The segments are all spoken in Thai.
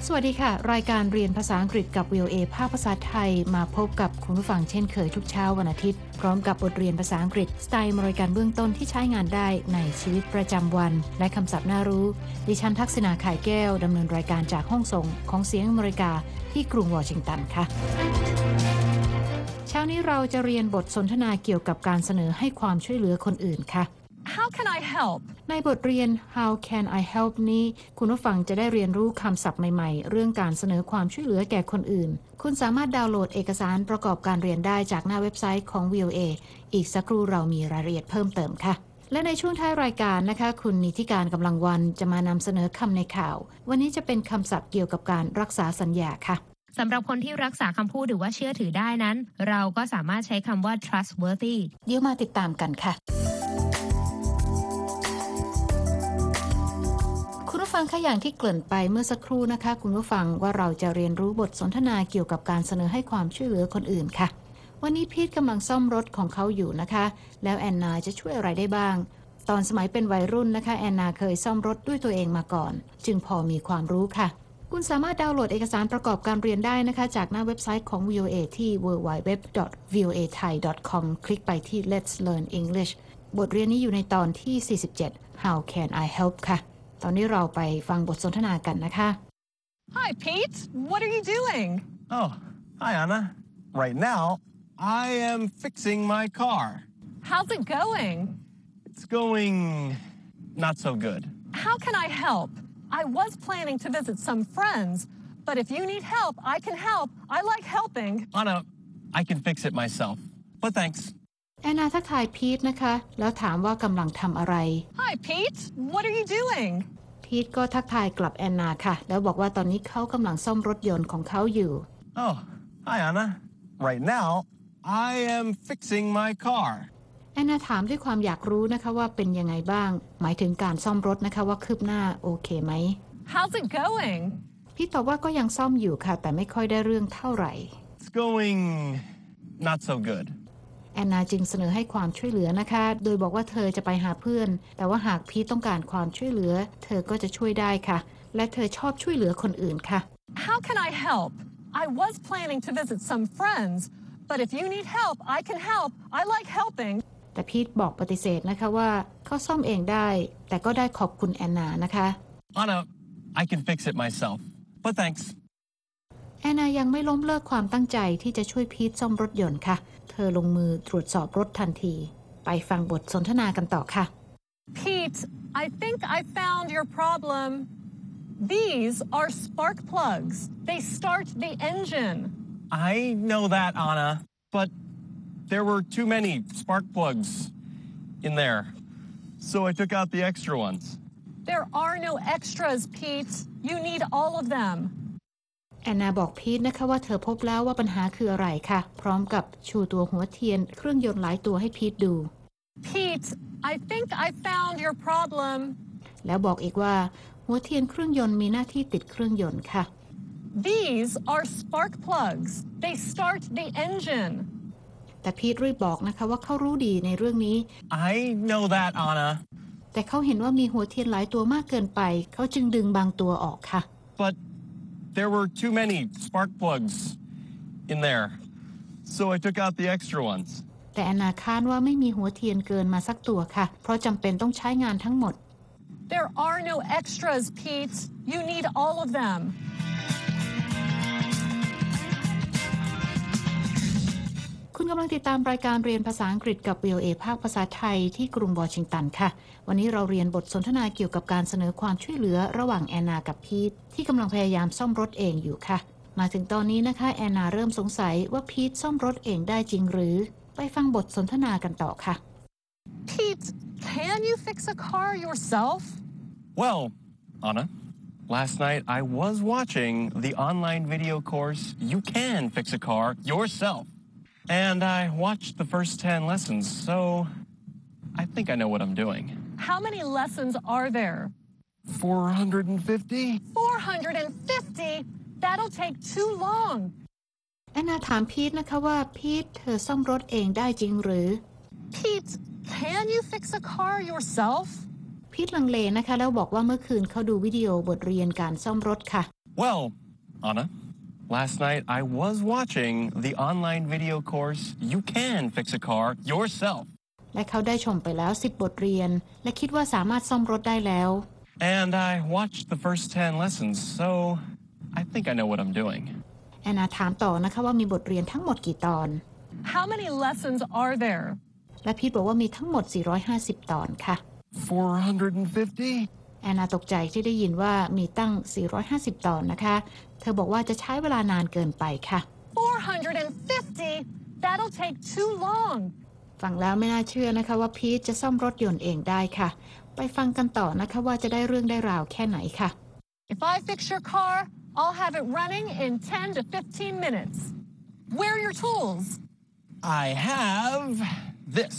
สวัสดีค่ะรายการเรียนภาษาอังกฤษกับ VOA ภาคภาษาไทยมาพบกับคุณผู้ฟังเช่นเคยทุกเช้าวันอาทิตย์พร้อมกับบทเรียนภาษาอังกฤษสไตล์บริการเบื้องต้นที่ใช้งานได้ในชีวิตประจำวันและคำศัพท์น่ารู้ดิฉันทักษณาข่ายแก้วดำเนินรายการจากห้องส่งของเสียงอเมริกาที่กรุงวอชิงตันค่ะเช้านี้เราจะเรียนบทสนทนาเกี่ยวกับการเสนอให้ความช่วยเหลือคนอื่นค่ะ How can I help ในบทเรียน How can I help นี้คุณผู้ฟังจะได้เรียนรู้คำศัพท์ใหม่ๆเรื่องการเสนอความช่วยเหลือแก่คนอื่นคุณสามารถดาวน์โหลดเอกสารประกอบการเรียนได้จากหน้าเว็บไซต์ของ VOA อีกสักครู่เรามีรายละเอียดเพิ่มเติมค่ะและในช่วงท้ายรายการนะคะคุณนิติการกำลังวันจะมานำเสนอคำในข่าววันนี้จะเป็นคำศัพท์เกี่ยวกับการรักษาสัญญาค่ะสำหรับคนที่รักษาคำพูดหรือว่าเชื่อถือได้นั้นเราก็สามารถใช้คำว่า trustworthy เดี๋ยวมาติดตามกันค่ะคุณผู้ฟังค่ะอย่างที่เกริ่นไปเมื่อสักครู่นะคะคุณผู้ฟังว่าเราจะเรียนรู้บทสนทนาเกี่ยวกับการเสนอให้ความช่วยเหลือคนอื่นค่ะวันนี้พีทกำลังซ่อมรถของเขาอยู่นะคะแล้วแอนนาจะช่วยอะไรได้บ้างตอนสมัยเป็นวัยรุ่นนะคะแอนนาเคยซ่อมรถด้วยตัวเองมาก่อนจึงพอมีความรู้ค่ะคุณสามารถดาวน์โหลดเอกสารประกอบการเรียนได้นะคะจากหน้าเว็บไซต์ของ VOA ที่ www.voathai.com คลิกไปที่ Let's Learn English บทเรียนนี้อยู่ในตอนที่47 How can I help ค่ะตอนนี้เราไปฟังบทสนทนากันนะคะ Hi Pete what are you doing Oh hi Anna right now I am fixing my car How's it going It's going not so good How can I help I was planning to visit some friends but if you need help I can help I like helping Anna I can fix it myself but thanks แอนนาทักทายพีทนะคะแล้วถามว่ากำลังทำอะไร Hi Pete what are you doing พีทก็ทักทายกลับแอนนาค่ะแล้วบอกว่าตอนนี้เขากำลังซ่อมรถยนต์ของเขาอยู่ Oh hi Anna right now I am fixing my car แอนนาถามด้วยความอยากรู้นะคะว่าเป็นยังไงบ้างหมายถึงการซ่อมรถนะคะว่าคืบหน้าโอเคไหม How's it going พีทตอบว่าก็ยังซ่อมอยู่ค่ะแต่ไม่ค่อยได้เรื่องเท่าไหร่ It's going not so good แอนนาจึงเสนอให้ความช่วยเหลือนะคะโดยบอกว่าเธอจะไปหาเพื่อนแต่ว่าหากพีทต้องการความช่วยเหลือเธอก็จะช่วยได้ค่ะและเธอชอบช่วยเหลือคนอื่นค่ะ How can I help I was planning to visit some friends but if you need help I can help I like helping แต่พีทบอกปฏิเสธนะคะว่าเขาซ่อมเองได้แต่ก็ได้ขอบคุณแอนนานะคะ Anna I can fix it myself but thanks แอนนายังไม่ล้มเลิกความตั้งใจที่จะช่วยพีทซ่อมรถยนต์ค่ะเธอลงมือตรวจสอบรถทันทีไปฟังบทสนทนากันต่อค่ะ Pete I think I found your problem These are spark plugs they start the engine I know that Anna but there were too many spark plugs in there so I took out the extra ones There are no extras Pete you need all of them แอนนาบอกพีทนะคะว่าเธอพบแล้วว่าปัญหาคืออะไรค่ะพร้อมกับชูตัวหัวเทียนเครื่องยนต์หลายตัวให้พีทดู Pete I think I found your problem แล้วบอกอีกว่าหัวเทียนเครื่องยนต์มีหน้าที่ติดเครื่องยนต์ค่ะ These are spark plugs they start the engine แต่พีทรีบบอกนะคะว่าเขารู้ดีในเรื่องนี้ I know that Anna แต่เขาเห็นว่ามีหัวเทียนหลายตัวมากเกินไปเขาจึงดึงบางตัวออกค่ะ But there were too many spark plugs in there so I took out the extra ones แต่แอนนาคาดว่าไม่มีหัวเทียนเกินมาสักตัวค่ะเพราะจำเป็นต้องใช้งานทั้งหมด There are no extras Pete you need all of them คุณกำลังติดตามรายการเรียนภาษาอังกฤษกับ VOA ภาคภาษาไทยที่กรุงวอชิงตันค่ะวันนี้เราเรียนบทสนทนาเกี่ยวกับการเสนอความช่วยเหลือระหว่างแอนนากับพีทที่กำลังพยายามซ่อมรถเองอยู่ค่ะมาถึงตอนนี้นะคะแอนนาเริ่มสงสัยว่าพีทซ่อมรถเองได้จริงหรือไปฟังบทสนทนากันต่อค่ะ Pete can you fix a car yourself Well Anna last night I was watching the online video course You Can Fix a Car Yourself And I watched the first 10 lessons, so I think I know what I'm doing. How many lessons are there? 450? 450? That'll take too long. แอนนาถามพีทนะคะว่าพีทเธอซ่อมรถเองได้จริงหรือ Pete, can you fix a car yourself? พีทลังเลนะคะแล้วบอกว่าเมื่อคืนเขาดูวิดีโอบทเรียนการซ่อมรถค่ะ Well, Anna, last night I was watching the online video course You Can Fix a Car Yourself. และเขาได้ชมไปแล้ว10 บทเรียนและคิดว่าสามารถซ่อมรถได้แล้ว And I watched the first 10 lessons, so I think I know what I'm doing. แอนนาถามต่อนะคะว่ามีบทเรียนทั้งหมดกี่ตอน How many lessons are there? และพีทบอกว่ามีทั้งหมด450 ตอนค่ะ 450? แอนนาตกใจที่ได้ยินว่ามีตั้ง450 ตอนนะคะเธอบอกว่าจะใช้เวลานานเกินไปค่ะ 450? That'll take too long. ฟังแล้วไม่น่าเชื่อนะคะว่าพีทจะซ่อมรถยนต์เองได้ค่ะไปฟังกันต่อนะคะว่าจะได้เรื่องได้ราวแค่ไหนค่ะ If I fix your car, I'll have it running in 10 to 15 minutes. Where are your tools? I have this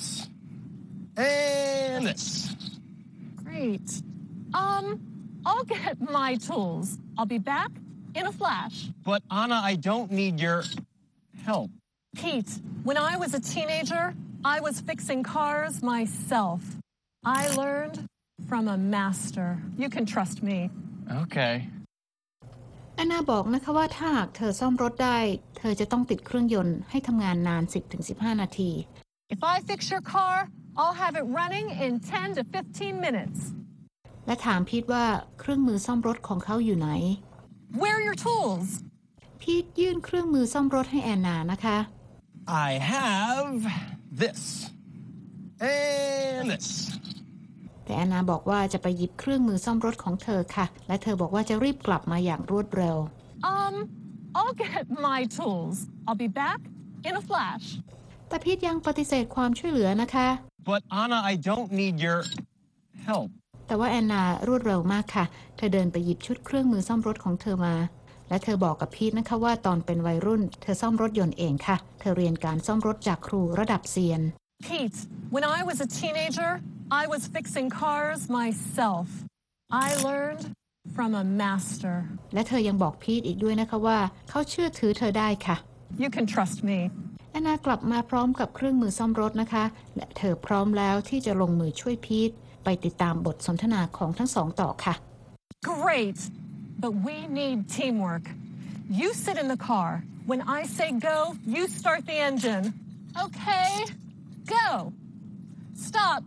and this. Great. I'll get my tools. I'll be back in a flash. But Anna, I don't need your help. Pete, when I was a teenager, I was fixing cars myself. I learned from a master. You can trust me. Okay. แอนนาบอกนะคะว่าถ้าหากเธอซ่อมรถได้เธอจะต้องติดเครื่องยนต์ให้ทำงานนาน 10-15 นาที If I fix your car, I'll have it running in 10 to 15 minutes. และถามพีทว่าเครื่องมือซ่อมรถของเขาอยู่ไหน Where are your tools? พีทยื่นเครื่องมือซ่อมรถให้แอนนานะคะ I have this and this. แต่แอนนาบอกว่าจะไปหยิบเครื่องมือซ่อมรถของเธอค่ะและเธอบอกว่าจะรีบกลับมาอย่างรวดเร็ว I'll get my tools. I'll be back in a flash. แต่พีทยังปฏิเสธความช่วยเหลือนะคะ But Anna, I don't need your help. แต่ว่าแอนนารวดเร็วมากค่ะเธอเดินไปหยิบชุดเครื่องมือซ่อมรถของเธอมาและเธอบอกกับพีทนะคะว่าตอนเป็นวัยรุ่นเธอซ่อมรถยนต์เองค่ะเธอเรียนการซ่อมรถจากครูระดับเซียน Pete, when I was a teenager, I was fixing cars myself. I learned from a master. และเธอยังบอกพีทอีกด้วยนะคะว่าเขาเชื่อถือเธอได้ค่ะ You can trust me. แอนนากลับมาพร้อมกับเครื่องมือซ่อมรถนะคะและเธอพร้อมแล้วที่จะลงมือช่วยพีทไปติดตามบทสนทนาของทั้งสองต่อค่ะ Great, but we need teamwork. You sit in the car. When I say go, you start the engine. Okay, go. Stop.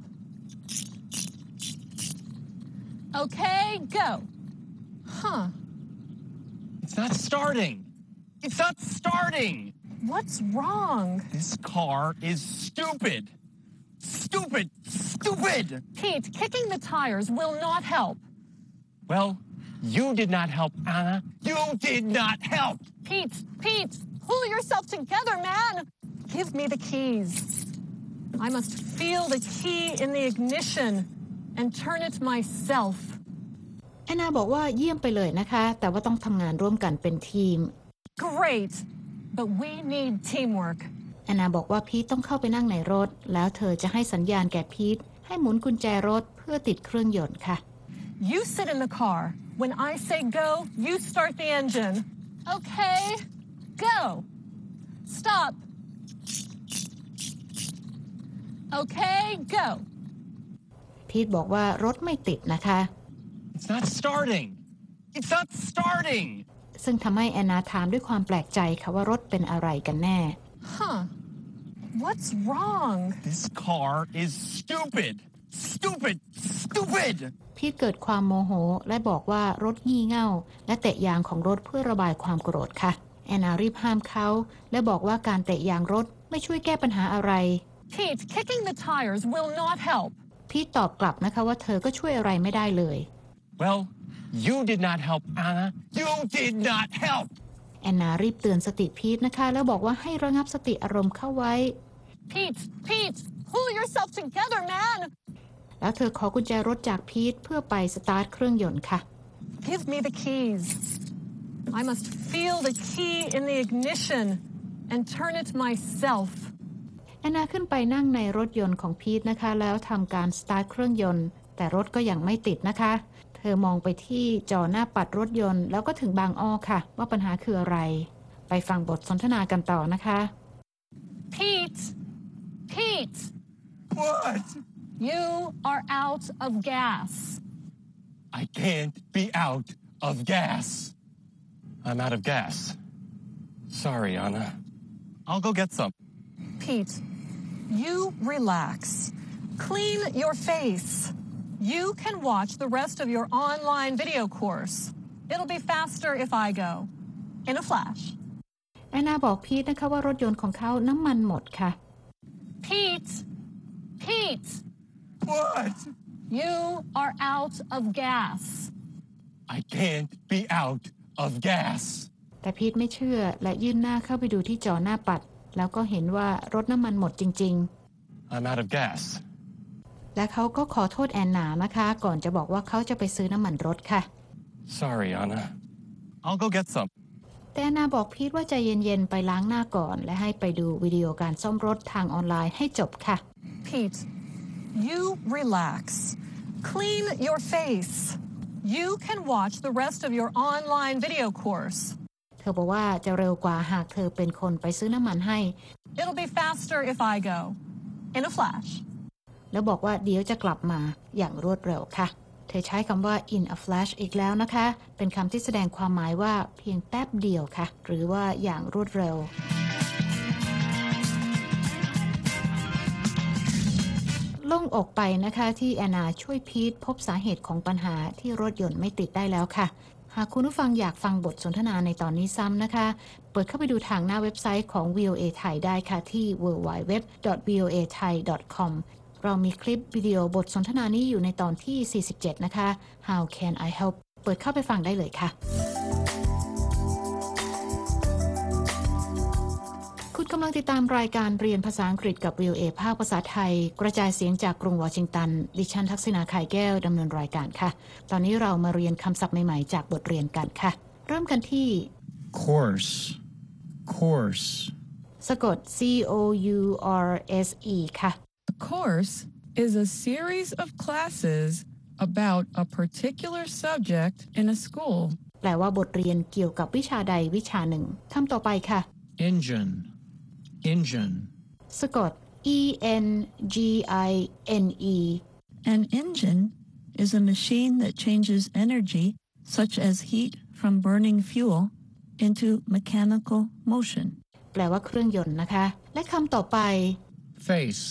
Okay, go. Huh. It's not starting. It's not starting. What's wrong? This car is stupid. Stupid. Stupid. Pete, kicking the tires will not help. Well, you did not help, Anna. You did not help. Pete, pull yourself together, man. Give me the keys. I must feel the key in the ignition and turn it myself. แอนนาบอกว่าเยี่ยมไปเลยนะคะแต่ว่าต้องทำงานร่วมกันเป็นทีม Great, but we need teamwork. แอนนาบอกว่าพีทต้องเข้าไปนั่งในรถแล้วเธอจะให้สัญญาณแก่พีทให้หมุนกุญแจรถเพื่อติดเครื่องยนต์ค่ะ You sit in the car. When I say go, you start the engine. Okay, go. Stop. Okay, go. พีทบอกว่ารถไม่ติดนะคะ It's not starting. It's not starting. ซึ่งทำให้แอนนาถามด้วยความแปลกใจค่ะว่ารถเป็นอะไรกันแน่ Huh. What's wrong? This car is stupid. Stupid. Stupid. พีทเกิดความโมโหและบอกว่ารถงี่เง่าและเตะยางของรถเพื่อระบายความโกรธค่ะแอนนารีบห้ามเขาและบอกว่าการเตะยางรถไม่ช่วยแก้ปัญหาอะไร Pete, kicking the tires will not help. พีทตอบกลับนะคะว่าเธอก็ช่วยอะไรไม่ได้เลย Well, you did not help, Anna. You did not help. แอนนารีบเตือนสติพีทนะคะแล้วบอกว่าให้ระงับสติอารมณ์เข้าไว้ Pete, pull yourself together, man. แล้วเธอขอกุญแจรถจากพีทเพื่อไปสตาร์ทเครื่องยนต์ค่ะ Give me the keys. I must feel the key in the ignition and turn it myself. แอนนาขึ้นไปนั่งในรถยนต์ของพีทนะคะแล้วทำการสตาร์ทเครื่องยนต์แต่รถก็ยังไม่ติดนะคะเธอมองไปที่จอหน้าปัดรถยนต์แล้วก็ถึงบางอ้อค่ะว่าปัญหาคืออะไรไปฟังบทสนทนากันต่อนะคะ Pete, What? you are out of gas. I can't be out of gas. I'm out of gas. Sorry, Anna. I'll go get some. Pete, you relax. Clean your face. You can watch the rest of your online video course. It'll be faster if I go. In a flash. แอนนาบอกพีทนะคะว่ารถยนต์ของเขาน้ำมันหมดค่ะ Pete! Pete! What? You are out of gas. I can't be out of gas. แต่พีทไม่เชื่อและยื่นหน้าเข้าไปดูที่จอหน้าปัดแล้วก็เห็นว่ารถน้ำมันหมดจริง I'm out of gas. ๆและเขาก็ขอโทษแอนนานะคะก่อนจะบอกว่าเขาจะไปซื้อน้ำมันรถค่ะ Sorry, Anna. I'll go get some. แต่แอนนาบอกพีทว่าใจเย็นๆไปล้างหน้าก่อนและให้ไปดูวิดีโอการซ่อมรถทางออนไลน์ให้จบค่ะ Pete, you relax. Clean your face. You can watch the rest of your online video course. เธอบอกว่าจะเร็วกว่าหากเธอเป็นคนไปซื้อน้ำมันให้ It'll be faster if I go. In a flash. แล้วบอกว่าเดี๋ยวจะกลับมาอย่างรวดเร็วค่ะ เธอใช้คำว่า in a flash อีกแล้วนะคะ เป็นคำที่แสดงความหมายว่าเพียงแป๊บเดียวค่ะ หรือว่าอย่างรวดเร็ว โล่งอกไปนะคะที่แอนนาช่วยพีทพบสาเหตุของปัญหาที่รถยนต์ไม่ติดได้แล้วค่ะ หากคุณผู้ฟังอยากฟังบทสนทนาในตอนนี้ซ้ำนะคะ เปิดเข้าไปดูทางหน้าเว็บไซต์ของ VOA ไทยได้ค่ะที่ www.voathai.com เรามีคลิปวิดีโอบทสนทนานี้อยู่ในตอนที่ 47 นะคะ How can I help เปิดเข้าไปฟังได้เลยค่ะ คุณกำลังติดตามรายการเรียนภาษาอังกฤษกับ VOA ภาคภาษาไทยกระจายเสียงจากกรุงวอชิงตันดิฉันทักษณาไข่แก้วดำเนินรายการค่ะตอนนี้เรามาเรียนคำศัพท์ใหม่ๆจากบทเรียนกันค่ะเริ่มกันที่ course สะกด C O U R S E ค่ะ A course is a series of classes about a particular subject in a school. แปลว่าบทเรียนเกี่ยวกับวิชาใดวิชาหนึ่งคำต่อไปค่ะ engine สะกด E N G I N E An engine is a machine that changes energy, such as heat from burning fuel, into mechanical motion. แปลว่าเครื่องยนต์นะคะและคำต่อไป face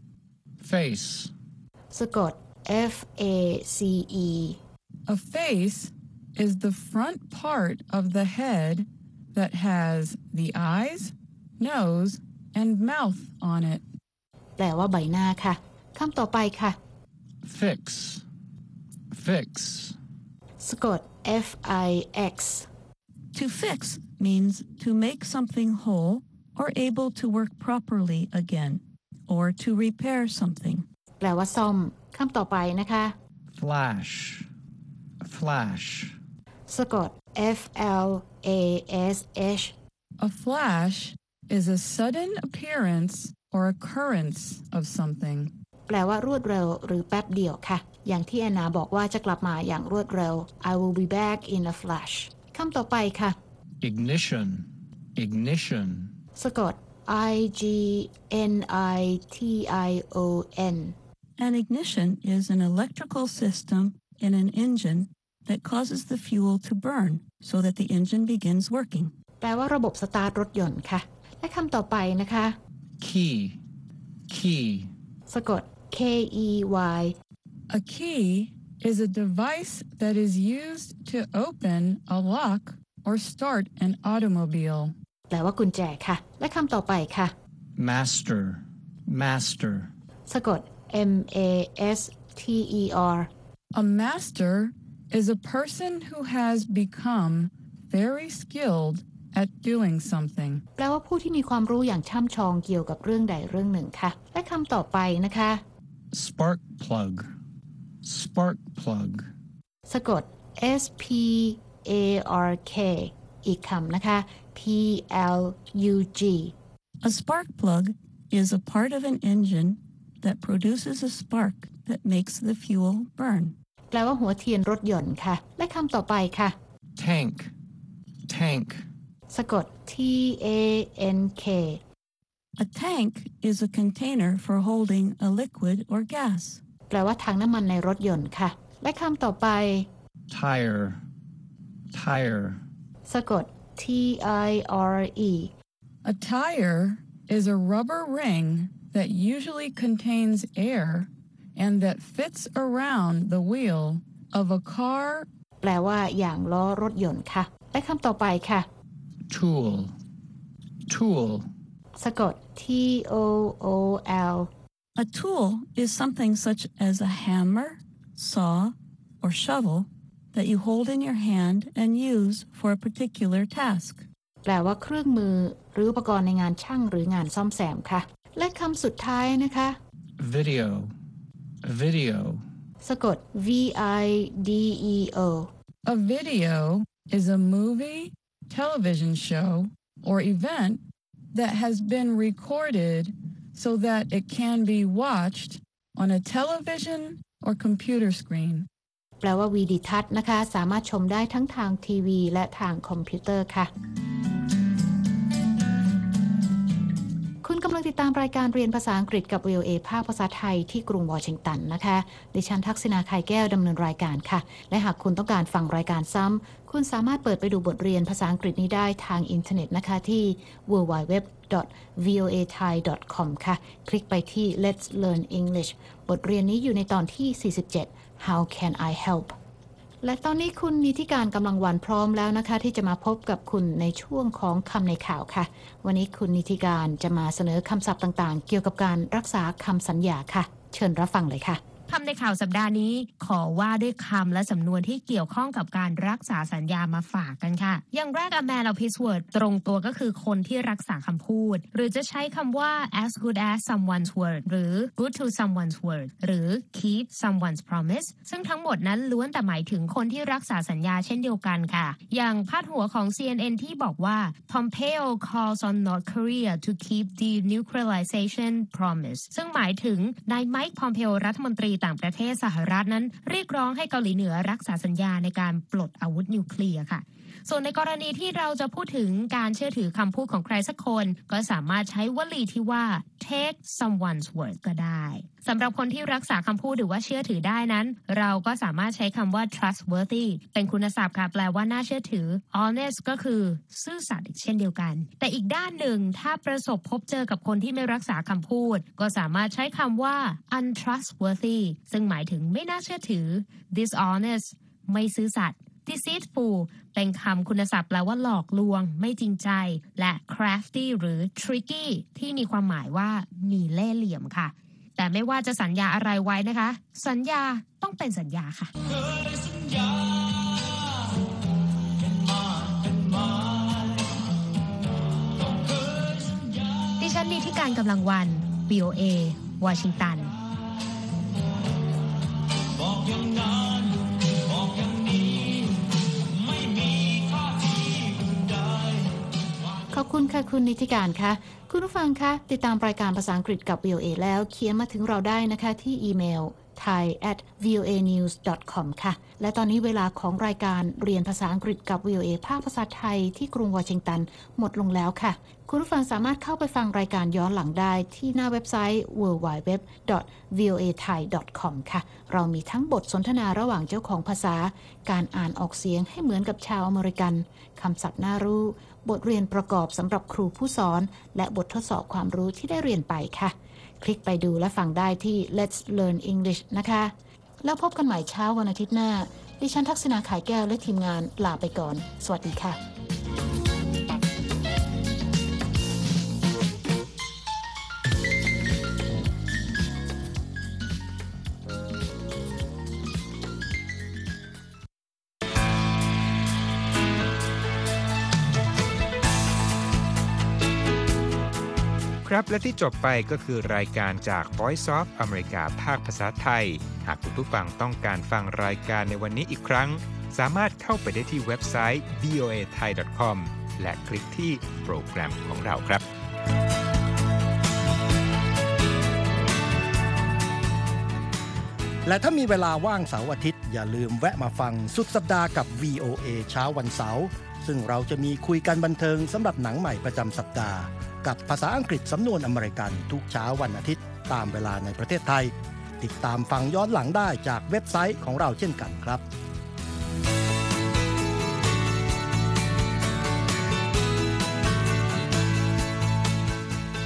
สะกด F A C E A face is the front part of the head that has the eyes, nose, and mouth on it. แปลว่าใบหน้าค่ะคำต่อไปค่ะ fix สะกด F I X To fix means to make something whole or able to work properly again, or to repair something. แปลว่าซ่อมคำต่อไปนะคะ flash สะกด F L A S H A flash is a sudden appearance or occurrence of something. แปลว่ารวดเร็วหรือแป๊บเดียวค่ะอย่างที่แอนนาบอกว่าจะกลับมาอย่างรวดเร็ว I will be back in a flash คำต่อไปค่ะ ignition สะกด I G N I T I O N An ignition is an electrical system in an engine that causes the fuel to burn so that the engine begins working. แปลว่าระบบสตาร์ทรถยนต์ค่ะและคำต่อไปนะคะ key สะกด K E Y A key is a device that is used to open a lock or start an automobile. แปลว่ากุญแจค่ะและคำต่อไปค่ะ master สะกด M A S T E R A master is a person who has become very skilled at doing something. แปลว่าผู้ที่มีความรู้อย่างช่ำชองเกี่ยวกับเรื่องใดเรื่องหนึ่งค่ะและคำต่อไปนะคะ spark plug สะกด S P A R K อีกคำนะคะ P L U G A spark plug is a part of an engine that produces a spark that makes the fuel burn. แปลว่าหัวเทียนรถยนต์ค่ะและคำต่อไปค่ะ tank สะกด T A N K A tank is a container for holding a liquid or gas. แปลว่าถังน้ำมันในรถยนต์ค่ะและคำต่อไป tire สะกด tire A tire is a rubber ring that usually contains air and that fits around the wheel of a car. แปลว่าอย่างล้อรถยนต์ค่ะและคำต่อไปค่ะ tool, tool, สะกด tool A tool is something such as a hammer, saw, or shovel that you hold in your hand and use for a particular task. แปลว่าเครื่องมือหรืออุปกรณ์ในงานช่างหรืองานซ่อมแซมค่ะและคำสุดท้ายนะคะ video, video, สะกด video A video is a movie, television show, or event that has been recorded so that it can be watched on a television or computer screen. แปลว่าวิดีทัศน์นะคะสามารถชมได้ทั้งทางทีวีและทางคอมพิวเตอร์ค่ะคุณกำลังติดตามรายการเรียนภาษาอังกฤษกับ VOA ภาคภาษาไทยที่กรุงวอชิงตันนะคะดิฉันทักษณาไข่แก้วดำเนินรายการค่ะและหากคุณต้องการฟังรายการซ้ำคุณสามารถเปิดไปดูบทเรียนภาษาอังกฤษนี้ได้ทางอินเทอร์เน็ตนะคะที่ www.voathai.com ค่ะคลิกไปที่ Let's Learn English บทเรียนนี้อยู่ในตอนที่47 How can I helpและตอนนี้คุณนิติการกำลังวันพร้อมแล้วนะคะที่จะมาพบกับคุณในช่วงของคำในข่าวค่ะวันนี้คุณนิติการจะมาเสนอคำศัพท์ต่างๆเกี่ยวกับการรักษาคำสัญญาค่ะเชิญรับฟังเลยค่ะคำในข่าวสัปดาห์นี้ขอว่าด้วยคำและสำนวนที่เกี่ยวข้องกับการรักษาสัญญามาฝากกันค่ะอย่างแรก a man of his word ตรงตัวก็คือคนที่รักษาคำพูดหรือจะใช้คำว่า as good as someone's word หรือ good to someone's word หรือ keep someone's promise ซึ่งทั้งหมดนั้นล้วนแต่หมายถึงคนที่รักษาสัญญาเช่นเดียวกันค่ะอย่างพาดหัวของ CNN ที่บอกว่า Pompeo calls on North Korea to keep denuclearization promise ซึ่งหมายถึงนายไมค์ Pompeo รัฐมนตรีต่างประเทศสหรัฐนั้นเรียกร้องให้เกาหลีเหนือรักษาสัญญาในการปลดอาวุธนิวเคลียร์ค่ะส่วนในกรณีที่เราจะพูดถึงการเชื่อถือคำพูดของใครสักคนก็สามารถใช้วลีที่ว่า take someone's word ก็ได้สำหรับคนที่รักษาคำพูดหรือว่าเชื่อถือได้นั้นเราก็สามารถใช้คำว่า trustworthy เป็นคุณศัพท์ค่ะแปลว่าน่าเชื่อถือ honest ก็คือซื่อสัตย์เช่นเดียวกันแต่อีกด้านหนึ่งถ้าประสบพบเจอกับคนที่ไม่รักษาคำพูดก็สามารถใช้คำว่า untrustworthy ซึ่งหมายถึงไม่น่าเชื่อถือ dishonest ไม่ซื่อสัตย์deceitful เป็นคำคุณศัพท์แปลว่าหลอกลวงไม่จริงใจและ crafty หรือ tricky ที่มีความหมายว่ามีเล่ห์เหลี่ยมค่ะแต่ไม่ว่าจะสัญญาอะไรไว้นะคะสัญญาต้องเป็นสัญญาค่ะดิฉันนิติการกำลังวัน VOA วอชิงตันขอบคุณค่ะคุณนิติการค่ะคุณผู้ฟังคะติดตามรายการภาษาอังกฤษกับ VOA แล้วเขียนมาถึงเราได้นะคะที่อีเมล thai@voanews.com ค่ะและตอนนี้เวลาของรายการเรียนภาษาอังกฤษกับ VOA ภาคภาษาไทยที่กรุงวอชิงตันหมดลงแล้วค่ะคุณผู้ฟังสามารถเข้าไปฟังรายการย้อนหลังได้ที่หน้าเว็บไซต์ www.voathai.com ค่ะเรามีทั้งบทสนทนาระหว่างเจ้าของภาษาการอ่านออกเสียงให้เหมือนกับชาวอเมริกันคำศัพท์น่ารู้บทเรียนประกอบสำหรับครูผู้สอนและบททดสอบความรู้ที่ได้เรียนไปค่ะคลิกไปดูและฟังได้ที่ Let's Learn English นะคะแล้วพบกันใหม่เช้าวันอาทิตย์หน้าดิฉันทักษณาขายแก้วและทีมงานลาไปก่อนสวัสดีค่ะครับและที่จบไปก็คือรายการจาก Voice of America ภาคภาษาไทยหากคุณผู้ฟังต้องการฟังรายการในวันนี้อีกครั้งสามารถเข้าไปได้ที่เว็บไซต์ voathai.com และคลิกที่โปรแกรมของเราครับและถ้ามีเวลาว่างเสาร์อาทิตย์อย่าลืมแวะมาฟังสุดสัปดาห์กับ VOA เช้าวันเสาร์ซึ่งเราจะมีคุยกันบันเทิงสำหรับหนังใหม่ประจำสัปดาห์กับภาษาอังกฤษสำนวนอเมริกันทุกเช้าวันอาทิตย์ตามเวลาในประเทศไทยติดตามฟังย้อนหลังได้จากเว็บไซต์ของเราเช่นกันครับ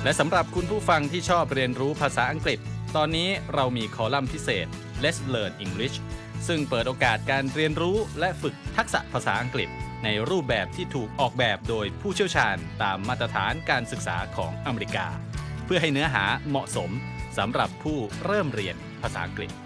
และสำหรับคุณผู้ฟังที่ชอบเรียนรู้ภาษาอังกฤษตอนนี้เรามีคอลัมน์พิเศษ Let's Learn English ซึ่งเปิดโอกาสการเรียนรู้และฝึกทักษะภาษาอังกฤษในรูปแบบที่ถูกออกแบบโดยผู้เชี่ยวชาญตามมาตรฐานการศึกษาของอเมริกาเพื่อให้เนื้อหาเหมาะสมสำหรับผู้เริ่มเรียนภาษาอังกฤษ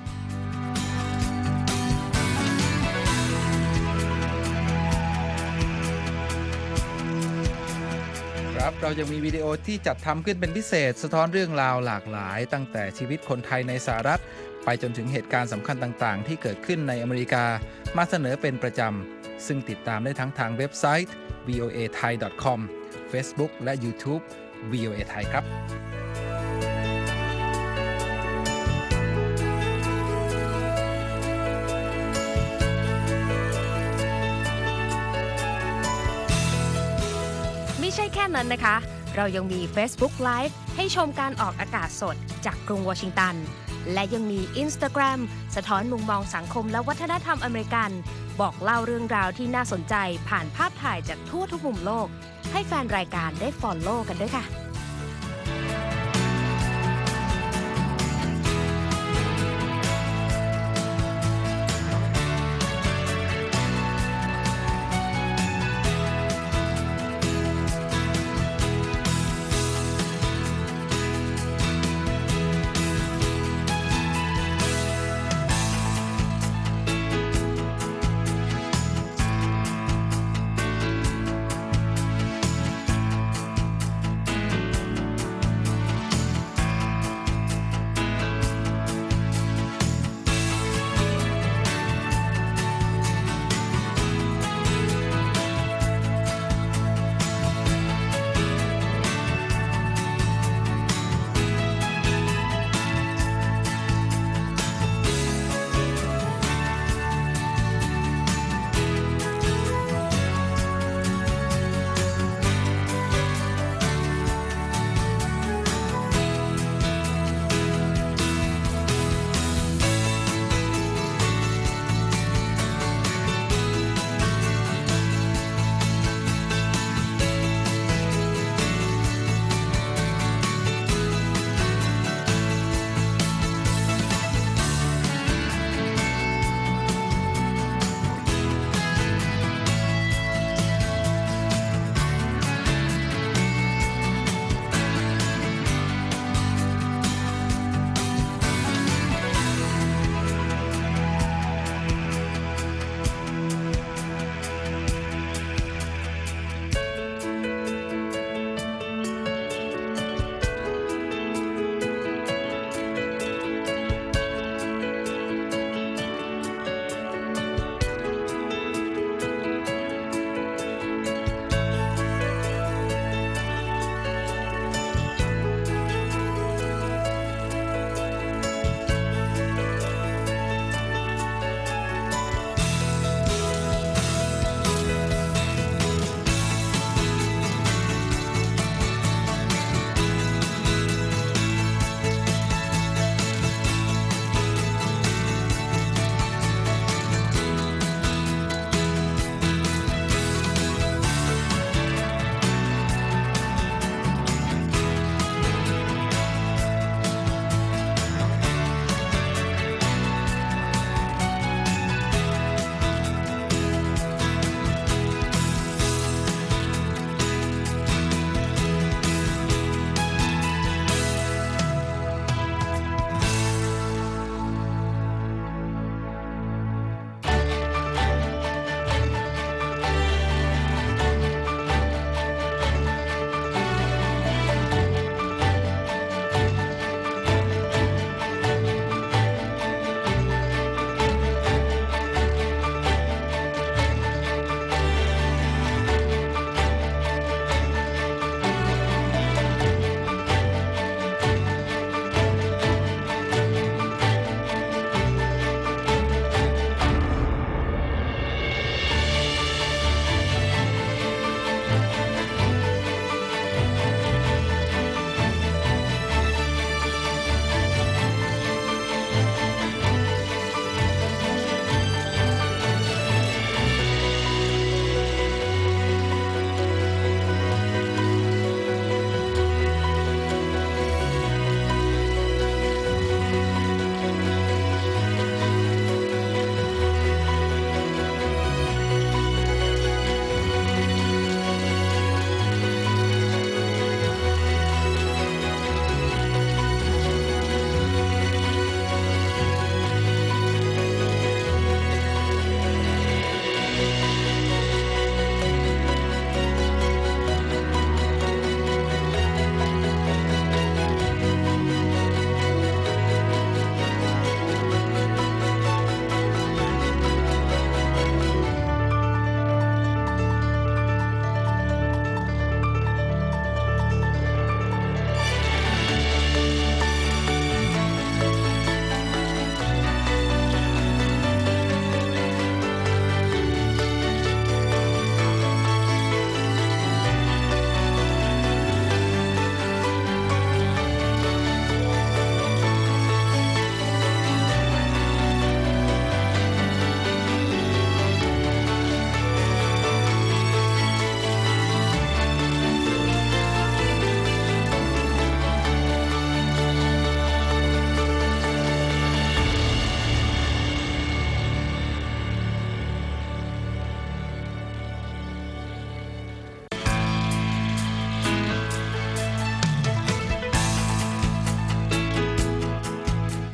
ครับเรายังมีวิดีโอที่จัดทำขึ้นเป็นพิเศษสะท้อนเรื่องราวหลากหลายตั้งแต่ชีวิตคนไทยในสหรัฐไปจนถึงเหตุการณ์สำคัญต่างๆที่เกิดขึ้นในอเมริกามาเสนอเป็นประจำซึ่งติดตามได้ทั้งทางเว็บไซต์ voathai.com Facebook และ YouTube VOA Thai ครับไม่ใช่แค่นั้นนะคะเรายังมี Facebook Live ให้ชมการออกอากาศสดจากกรุงวอชิงตันและยังมี Instagram สะท้อนมุมมองสังคมและวัฒนธรรมอเมริกันบอกเล่าเรื่องราวที่น่าสนใจผ่านภาพถ่ายจากทั่วทุกมุมโลกให้แฟนรายการได้ follow กันด้วยค่ะ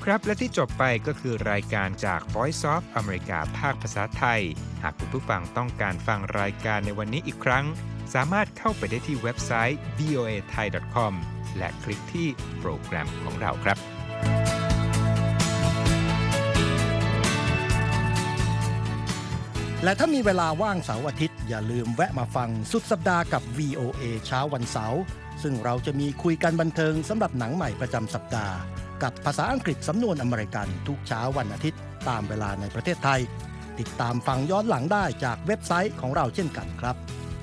ครับและที่จบไปก็คือรายการจาก Voice of America ภาคภาษาไทยหากคุณผู้ฟังต้องการฟังรายการในวันนี้อีกครั้งสามารถเข้าไปได้ที่เว็บไซต์ voathai.com และคลิกที่โปรแกรมของเราครับและถ้ามีเวลาว่างเสาร์อาทิตย์อย่าลืมแวะมาฟังสุดสัปดาห์กับ VOA เช้าวันเสาร์ซึ่งเราจะมีคุยกันบันเทิงสำหรับหนังใหม่ประจำสัปดาห์กับภาษาอังกฤษสำนวนอเมริกันทุกเช้าวันอาทิตย์ตามเวลาในประเทศไทยติดตามฟังย้อนหลังได้จากเว็บไซต์ของเราเช่นกันครับ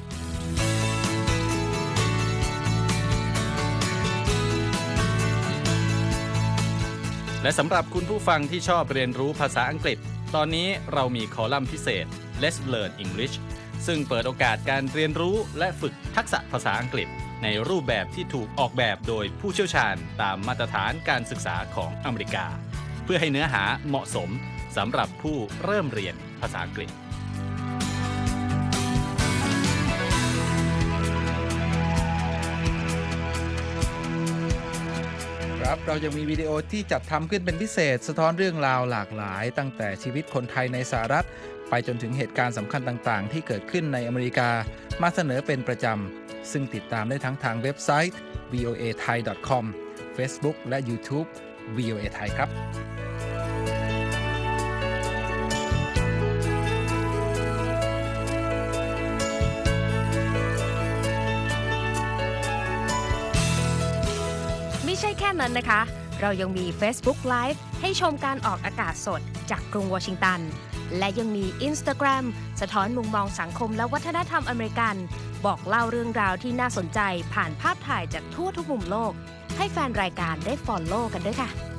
และสำหรับคุณผู้ฟังที่ชอบเรียนรู้ภาษาอังกฤษตอนนี้เรามีคอลัมน์พิเศษ Let's Learn English ซึ่งเปิดโอกาสการเรียนรู้และฝึกทักษะภาษาอังกฤษในรูปแบบที่ถูกออกแบบโดยผู้เชี่ยวชาญตามมาตรฐานการศึกษาของอเมริกาเพื่อให้เนื้อหาเหมาะสมสำหรับผู้เริ่มเรียนภาษาอังกฤษครับเรายังมีวิดีโอที่จัดทำขึ้นเป็นพิเศษสะท้อนเรื่องราวหลากหลายตั้งแต่ชีวิตคนไทยในสหรัฐไปจนถึงเหตุการณ์สำคัญต่างๆที่เกิดขึ้นในอเมริกามาเสนอเป็นประจำซึ่งติดตามได้ทั้งทางเว็บไซต์ voathai.com Facebook และ YouTube VOA Thai ครับไม่ใช่แค่นั้นนะคะเรายังมี Facebook Live ให้ชมการออกอากาศสดจากกรุงวอชิงตันและยังมี Instagram สะท้อนมุมมองสังคมและวัฒนธรรมอเมริกันบอกเล่าเรื่องราวที่น่าสนใจผ่านภาพถ่ายจากทั่วทุกมุมโลกให้แฟนรายการได้ follow กันด้วยค่ะ